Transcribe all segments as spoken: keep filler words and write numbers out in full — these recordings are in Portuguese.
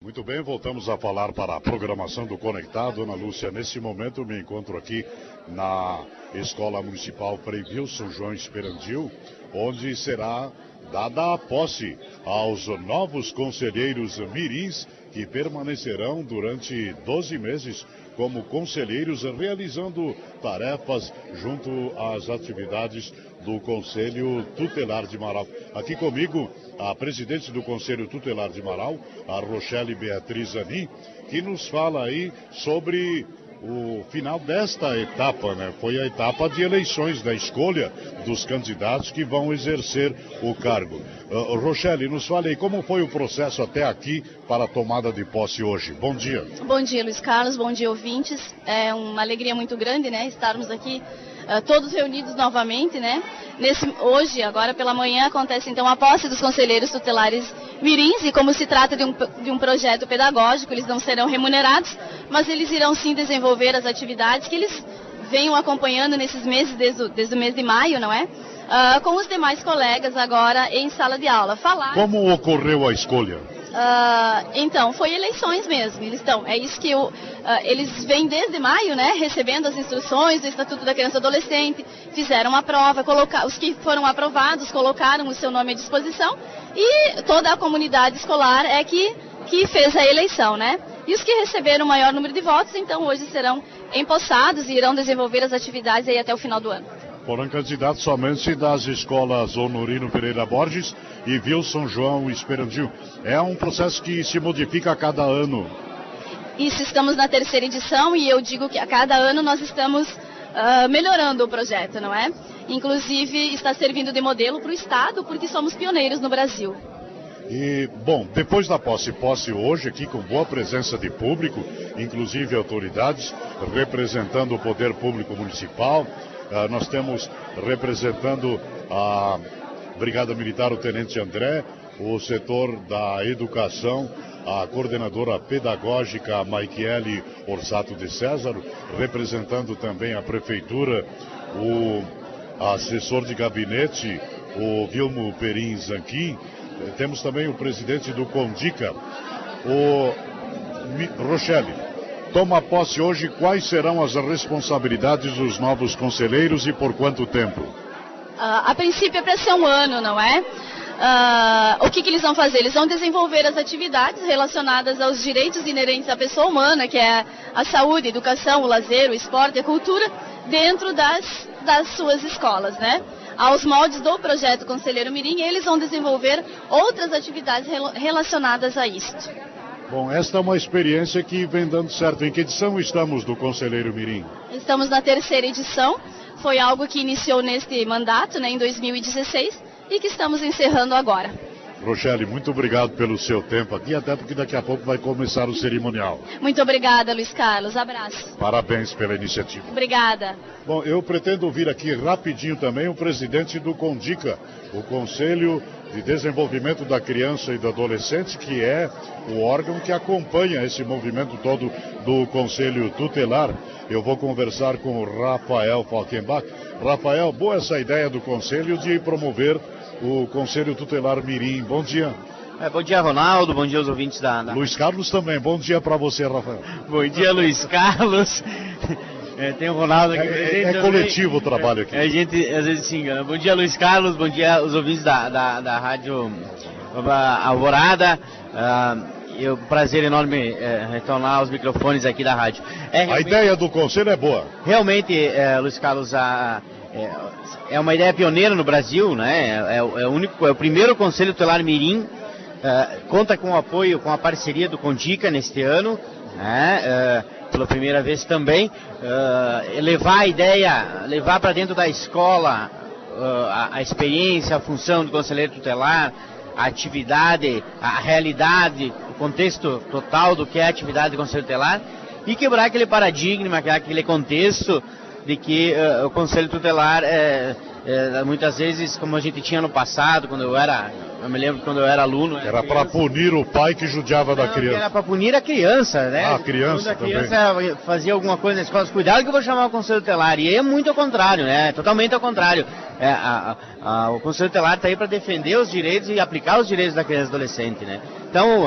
Muito bem, voltamos a falar para a programação do Conectado. Ana Lúcia, nesse momento me encontro aqui na Escola Municipal Frei Wilson João Esperandil, onde será dada a posse aos novos conselheiros mirins que permanecerão durante doze meses como conselheiros, realizando tarefas junto às atividades do Conselho Tutelar de Marau. Aqui comigo, a presidente do Conselho Tutelar de Marau, a Rochelle Beatriz Anin, que nos fala aí sobre o final desta etapa, né? Foi a etapa de eleições, da escolha dos candidatos que vão exercer o cargo. Uh, Rochelle, nos fale aí como foi o processo até aqui para a tomada de posse hoje. Bom dia. Bom dia, Luiz Carlos. Bom dia, ouvintes. É uma alegria muito grande, né, estarmos aqui uh, todos reunidos novamente, né? Nesse, hoje, agora pela manhã, acontece então a posse dos conselheiros tutelares mirins, e como se trata de um, de um projeto pedagógico, eles não serão remunerados, mas eles irão sim desenvolver as atividades que eles venham acompanhando nesses meses, desde o, desde o mês de maio, não é? Uh, com os demais colegas agora em sala de aula. Falar... Como ocorreu a escolha? Uh, então, foi eleições mesmo. Eles estão, é isso que o, uh, eles vêm desde maio, né, recebendo as instruções do Estatuto da Criança e Adolescente, fizeram a prova, colocar, os que foram aprovados colocaram o seu nome à disposição, e toda a comunidade escolar é que, que fez a eleição, né? E os que receberam o maior número de votos, então hoje serão empossados e irão desenvolver as atividades aí até o final do ano. Foram candidatos somente das escolas Honorino Pereira Borges e Wilson João Esperandil. É um processo que se modifica a cada ano. Isso, estamos na terceira edição e eu digo que a cada ano nós estamos uh, melhorando o projeto, não é? Inclusive está servindo de modelo para o Estado, porque somos pioneiros no Brasil. E, bom, depois da posse, posse hoje aqui com boa presença de público, inclusive autoridades representando o poder público municipal. Uh, nós temos representando a Brigada Militar o Tenente André, o setor da educação, a coordenadora pedagógica Maikiele Orsato de César, representando também a prefeitura, o assessor de gabinete, o Vilmo Perim Zanquim. Temos também o presidente do Condica, o Rochelle. Toma posse hoje, quais serão as responsabilidades dos novos conselheiros e por quanto tempo? Uh, a princípio é para ser um ano, não é? Uh, o que, que eles vão fazer? Eles vão desenvolver as atividades relacionadas aos direitos inerentes à pessoa humana, que é a saúde, a educação, o lazer, o esporte, a cultura, dentro das, das suas escolas, né? Aos moldes do projeto Conselheiro Mirim, eles vão desenvolver outras atividades rel- relacionadas a isto. Bom, esta é uma experiência que vem dando certo. Em que edição estamos do Conselheiro Mirim? Estamos na terceira edição. Foi algo que iniciou neste mandato, né, em dois mil e dezesseis, e que estamos encerrando agora. Rochelle, muito obrigado pelo seu tempo aqui, até porque daqui a pouco vai começar o cerimonial. Muito obrigada, Luiz Carlos. Abraço. Parabéns pela iniciativa. Obrigada. Bom, eu pretendo ouvir aqui rapidinho também o presidente do Condica, o Conselho de Desenvolvimento da Criança e do Adolescente, que é o órgão que acompanha esse movimento todo do Conselho Tutelar. Eu vou conversar com o Rafael Falkenbach. Rafael, boa essa ideia do Conselho de promover o Conselho Tutelar Mirim. Bom dia. É, bom dia, Ronaldo. Bom dia aos ouvintes da... da... Luiz Carlos também. Bom dia para você, Rafael. Bom dia, Luiz Carlos. É, tem o Ronaldo aqui. É, é coletivo o trabalho aqui. É, a gente às vezes se engana. Bom dia, Luiz Carlos. Bom dia aos ouvintes da, da, da Rádio Alvorada. Uh, é um prazer enorme é, retornar aos microfones aqui da rádio. É, realmente... A ideia do Conselho é boa. Realmente, é, Luiz Carlos, a... É, é uma ideia pioneira no Brasil, né? É, é, o, único, é o primeiro Conselho Tutelar Mirim, é, conta com o apoio, com a parceria do Condica neste ano, né? É, pela primeira vez também, é, levar a ideia, levar para dentro da escola é, a, a experiência, a função do Conselheiro Tutelar, a atividade, a realidade, o contexto total do que é a atividade do Conselho Tutelar, e quebrar aquele paradigma, aquele contexto de que uh, o Conselho Tutelar, é, é, muitas vezes, como a gente tinha no passado, quando eu era, eu me lembro quando eu era aluno... Era, era para punir o pai que judiava Não, da criança. Era para punir a criança, né? Ah, a criança Quando a também. criança fazia alguma coisa na escola, cuidado que eu vou chamar o Conselho Tutelar. E aí é muito ao contrário, né? Totalmente ao contrário. É, a, a, a, o Conselho Tutelar está aí para defender os direitos e aplicar os direitos da criança e adolescente, né? Então...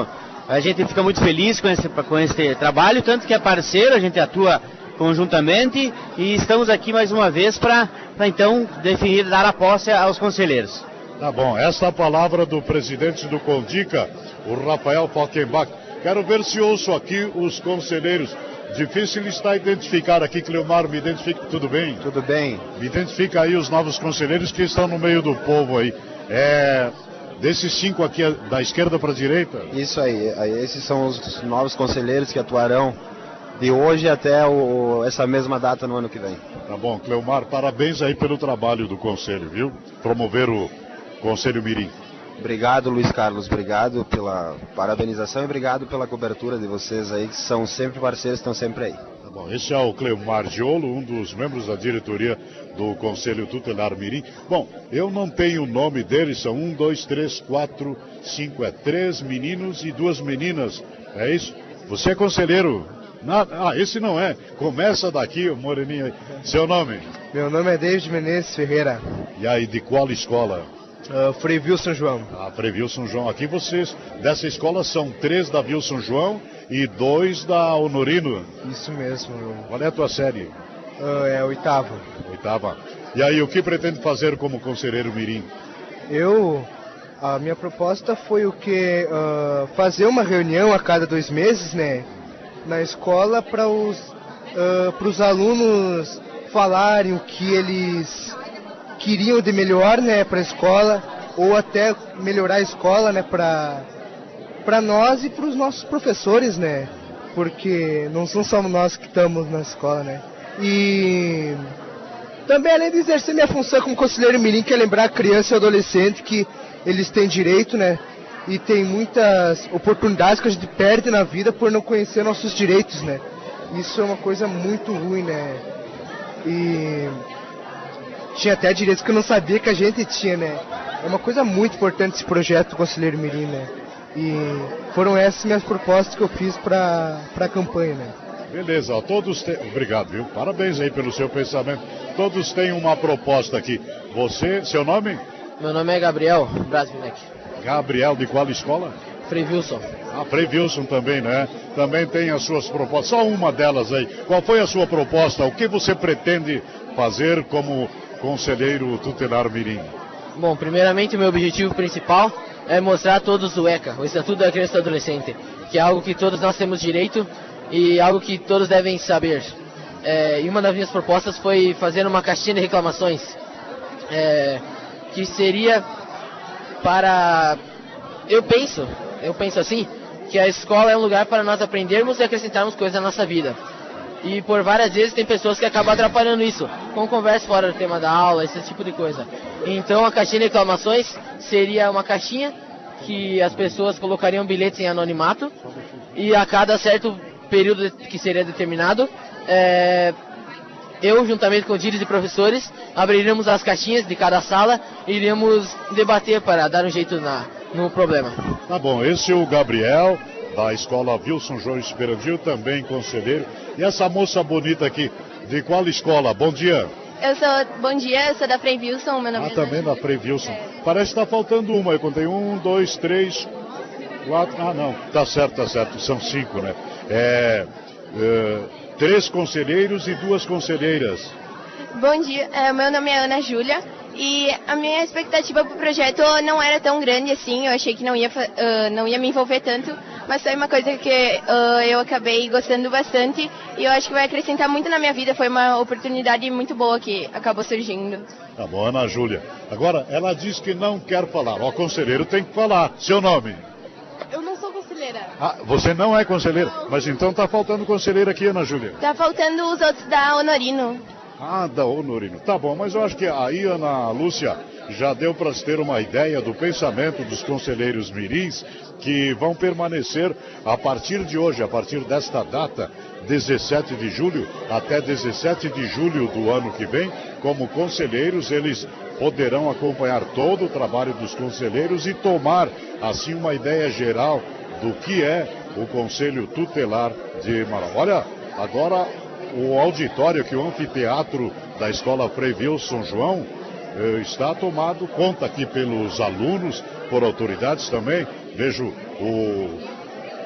A gente fica muito feliz com esse, com esse trabalho, tanto que é parceiro, a gente atua conjuntamente e estamos aqui mais uma vez para então definir, dar a posse aos conselheiros. Tá bom, essa é a palavra do presidente do Condica, o Rafael Falkenbach. Quero ver se ouço aqui os conselheiros. Difícil está identificar aqui, Cleomar, me identifica, tudo bem? Tudo bem. Me identifica aí os novos conselheiros que estão no meio do povo aí. É, desses cinco aqui, da esquerda para a direita? Isso aí, esses são os novos conselheiros que atuarão de hoje até o, essa mesma data no ano que vem. Tá bom, Cleomar, parabéns aí pelo trabalho do conselho, viu? Promover o Conselho Mirim. Obrigado, Luiz Carlos, obrigado pela parabenização e obrigado pela cobertura de vocês aí, que são sempre parceiros, estão sempre aí. Tá bom, esse é o Cleomar Giolo, um dos membros da diretoria do Conselho Tutelar Mirim. Bom, eu não tenho o nome deles, são um, dois, três, quatro, cinco, é três meninos e duas meninas, é isso? Você é conselheiro? Nada. Ah, esse não é. Começa daqui, o moreninho aí. Seu nome? Meu nome é David Menezes Ferreira. E aí, de qual escola? Uh, Frei Wilson João. Ah, Frei Wilson João. Aqui vocês, dessa escola, são três da Wilson João e dois da Honorino. Isso mesmo. Qual é a tua série? Uh, é a oitava. Oitava. E aí, o que pretende fazer como conselheiro mirim? Eu, a minha proposta foi o que? Uh, fazer uma reunião a cada dois meses, né? Na escola para os uh, para os alunos falarem o que eles queriam de melhor, né, para a escola, ou até melhorar a escola, né, para para nós e para os nossos professores, né, porque não são só nós que estamos na escola, né. E também, além de exercer minha função como conselheiro mirim, que é lembrar a criança e o adolescente que eles têm direito, né, e tem muitas oportunidades que a gente perde na vida por não conhecer nossos direitos, né. Isso é uma coisa muito ruim, né. E tinha até direitos que eu não sabia que a gente tinha, né. É uma coisa muito importante esse projeto do Conselheiro Mirim, né. E foram essas minhas propostas que eu fiz para a campanha, né. Beleza, ó, todos têm... Obrigado, viu? Parabéns aí pelo seu pensamento. Todos têm uma proposta aqui. Você, seu nome? Meu nome é Gabriel Brasvinek. Gabriel, de qual escola? Frei Wilson. Ah, Frei Wilson também, né? Também tem as suas propostas. Só uma delas aí. Qual foi a sua proposta? O que você pretende fazer como conselheiro tutelar mirim? Bom, primeiramente o meu objetivo principal é mostrar a todos o ECA, o Estatuto da Criança e do Adolescente, que é algo que todos nós temos direito e algo que todos devem saber. É, e uma das minhas propostas foi fazer uma caixinha de reclamações, é, que seria para... Eu penso, eu penso assim, que a escola é um lugar para nós aprendermos e acrescentarmos coisas na nossa vida. E por várias vezes tem pessoas que acabam atrapalhando isso, com conversa fora do tema da aula, esse tipo de coisa. Então a caixinha de reclamações seria uma caixinha que as pessoas colocariam bilhetes em anonimato e a cada certo período que seria determinado, é, eu juntamente com dírios e professores abriríamos as caixinhas de cada sala e iríamos debater para dar um jeito na, no problema. Tá bom, esse é o Gabriel, da escola Wilson João Esperandil, também conselheiro. E essa moça bonita aqui, de qual escola? Bom dia. Eu sou, bom dia, eu sou da Frei Wilson, meu nome ah, é... também da Frei Wilson. É. Parece que está faltando uma, eu contei um, dois, três, quatro, ah não, tá certo, tá certo, são cinco, né? É, é, três conselheiros e duas conselheiras. Bom dia, é, meu nome é Ana Júlia. E a minha expectativa para o projeto não era tão grande assim, eu achei que não ia, uh, não ia me envolver tanto, mas foi uma coisa que uh, eu acabei gostando bastante e eu acho que vai acrescentar muito na minha vida, foi uma oportunidade muito boa que acabou surgindo. Tá bom, Ana Júlia. Agora, ela diz que não quer falar, o conselheiro tem que falar. Seu nome? Eu não sou conselheira. Ah, você não é conselheira, mas então tá faltando conselheiro aqui, Ana Júlia. Tá faltando os outros da Honorino. Ah, da Honorino. Tá bom, mas eu acho que aí, Ana Lúcia, já deu para se ter uma ideia do pensamento dos conselheiros mirins que vão permanecer a partir de hoje, a partir desta data, dezessete de julho, até dezessete de julho do ano que vem, como conselheiros, eles poderão acompanhar todo o trabalho dos conselheiros e tomar, assim, uma ideia geral do que é o Conselho Tutelar de Marau. Olha, agora... o auditório, que o anfiteatro da Escola Frei Wilson João eh, está tomado conta aqui pelos alunos, por autoridades também. Vejo o,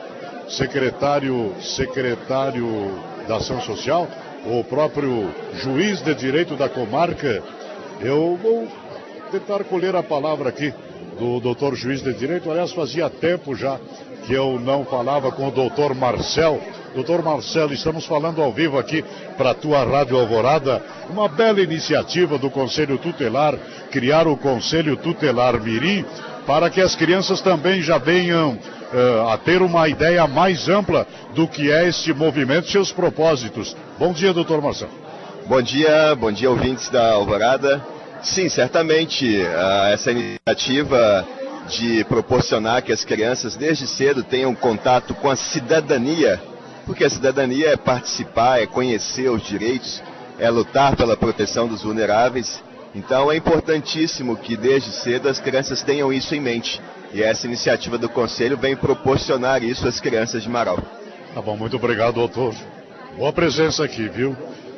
secretário, secretário da Ação Social, o próprio juiz de direito da comarca. Eu vou tentar colher a palavra aqui do doutor juiz de direito. Aliás, fazia tempo já que eu não falava com o doutor Marcel. Doutor Marcelo, estamos falando ao vivo aqui para a tua Rádio Alvorada, uma bela iniciativa do Conselho Tutelar, criar o Conselho Tutelar Mirim, para que as crianças também já venham uh, a ter uma ideia mais ampla do que é este movimento e seus propósitos. Bom dia, doutor Marcelo. Bom dia, bom dia, ouvintes da Alvorada. Sim, certamente, uh, essa iniciativa de proporcionar que as crianças desde cedo tenham contato com a cidadania, porque a cidadania é participar, é conhecer os direitos, é lutar pela proteção dos vulneráveis. Então é importantíssimo que desde cedo as crianças tenham isso em mente. E essa iniciativa do Conselho vem proporcionar isso às crianças de Marau. Tá bom, muito obrigado, doutor. Boa presença aqui, viu?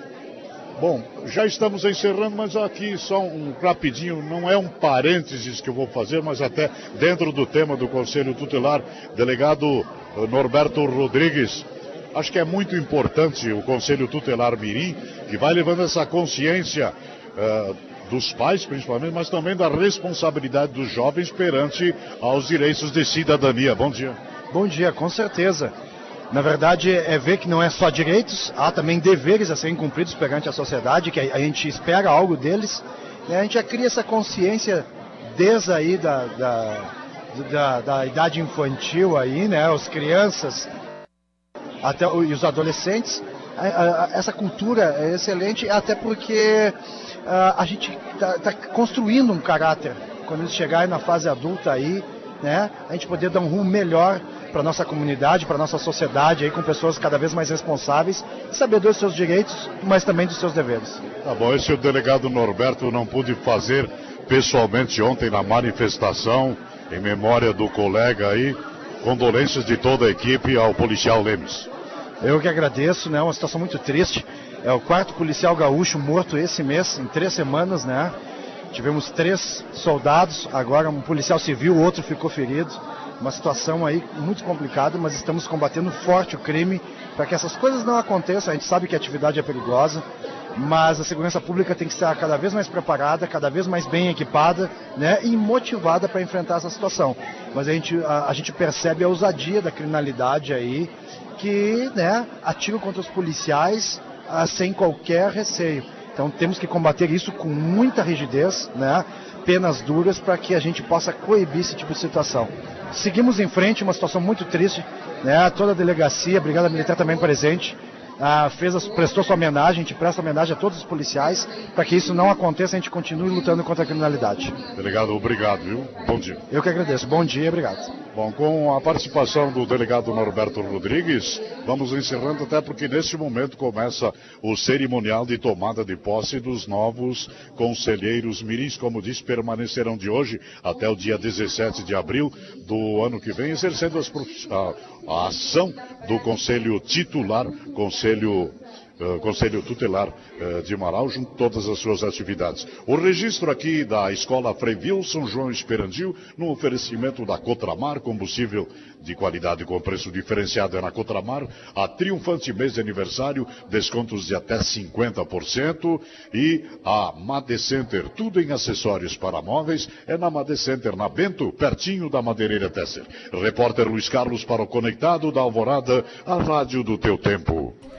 Bom, já estamos encerrando, mas aqui só um rapidinho, não é um parênteses que eu vou fazer, mas até dentro do tema do Conselho Tutelar, delegado Norberto Rodrigues. Acho que é muito importante o Conselho Tutelar Mirim, que vai levando essa consciência uh, dos pais, principalmente, mas também da responsabilidade dos jovens perante aos direitos de cidadania. Bom dia. Bom dia, com certeza. Na verdade, é ver que não é só direitos, há também deveres a serem cumpridos perante a sociedade, que a gente espera algo deles. Né? A gente já cria essa consciência desde aí da, da, da, da idade infantil, aí, né? As crianças até e os adolescentes. Essa cultura é excelente, até porque a gente está tá construindo um caráter. Quando eles chegarem na fase adulta aí, né? A gente poder dar um rumo melhor para a nossa comunidade, para a nossa sociedade, aí, com pessoas cada vez mais responsáveis, saber dos seus direitos, mas também dos seus deveres. Tá bom, esse é o delegado Norberto, não pude fazer pessoalmente ontem na manifestação, em memória do colega aí, condolências de toda a equipe ao policial Lemes. Eu que agradeço, né, uma situação muito triste, é o quarto policial gaúcho morto esse mês, em três semanas, né, tivemos três soldados, agora um policial civil, o outro ficou ferido. Uma situação aí muito complicada, mas estamos combatendo forte o crime para que essas coisas não aconteçam. A gente sabe que a atividade é perigosa, mas a segurança pública tem que estar cada vez mais preparada, cada vez mais bem equipada, né, e motivada para enfrentar essa situação. Mas a gente, a, a gente percebe a ousadia da criminalidade aí, que, né, atira contra os policiais a, sem qualquer receio. Então temos que combater isso com muita rigidez, né, penas duras, para que a gente possa coibir esse tipo de situação. Seguimos em frente, uma situação muito triste, né? Toda a delegacia, a Brigada Militar também presente, ah, fez a, prestou sua homenagem, a gente presta homenagem a todos os policiais, para que isso não aconteça, a gente continue lutando contra a criminalidade. Delegado, obrigado, viu? Bom dia. Eu que agradeço, bom dia e obrigado. Bom, com a participação do delegado Norberto Rodrigues, vamos encerrando, até porque neste momento começa o cerimonial de tomada de posse dos novos conselheiros mirins, como disse, permanecerão de hoje até o dia dezessete de abril do ano que vem, exercendo as, a, a ação do Conselho Titular, Conselho Uh, Conselho Tutelar uh, de Marau, junto a todas as suas atividades. O registro aqui da Escola Frei Wilson João Esperandil, no oferecimento da Cotramar, combustível de qualidade com preço diferenciado é na Cotramar, a triunfante mês de aniversário, descontos de até cinquenta por cento, e a Made Center, tudo em acessórios para móveis, é na Made Center, na Bento, pertinho da Madeireira Tesser. Repórter Luiz Carlos para o Conectado da Alvorada, a rádio do teu tempo.